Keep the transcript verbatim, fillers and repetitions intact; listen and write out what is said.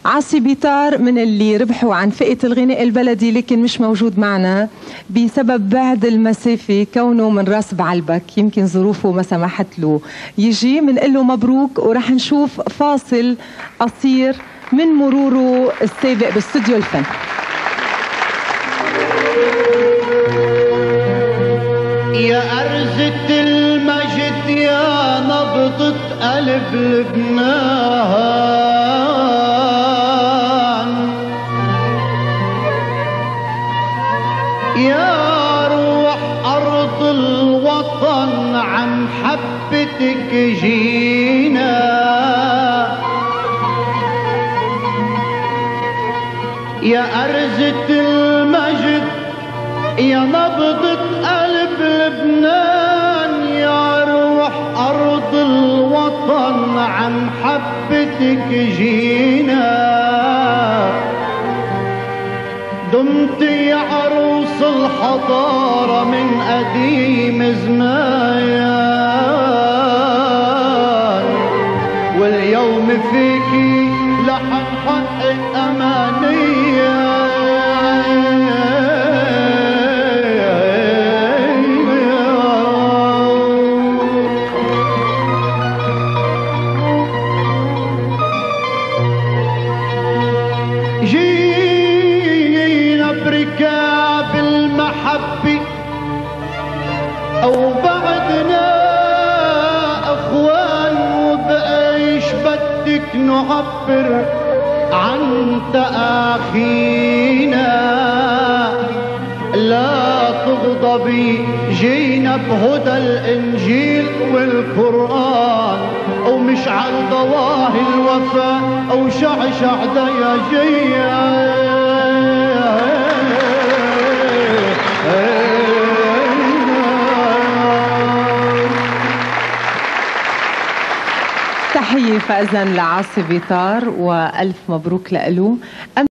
عاصي بيطار من اللي ربحوا عن فئة الغناء البلدي لكن مش موجود معنا بسبب بعد المسافة، كونه من راس بعلبك يمكن ظروفه ما سمحت له يجي. بنقول له مبروك، ورح نشوف فاصل قصير من مروره السابق باستوديو الفن. يا أرزة المجد يا نبضة قلب لبنان، يا روح أرض الوطن عن حبتك جينا، يا أرزة المجد يا نبضة قلب لبنان، يا روح أرض الوطن عن حبتك جينا، دمت يا عروس الحضارة من قديم زمان، واليوم فيكي رح نحقق أمانية. جينا بركاب المحبة أو بعدنا أخوان، وبأيش بدك نعبر عن تآخينا، لا تغضبي جينا بهدى الإنجيل والقرآن، أو مشعل ضواهي الوفاء أو شعشع دياجية. تحية فإذا لعاصي بيطار، وألف مبروك لإله.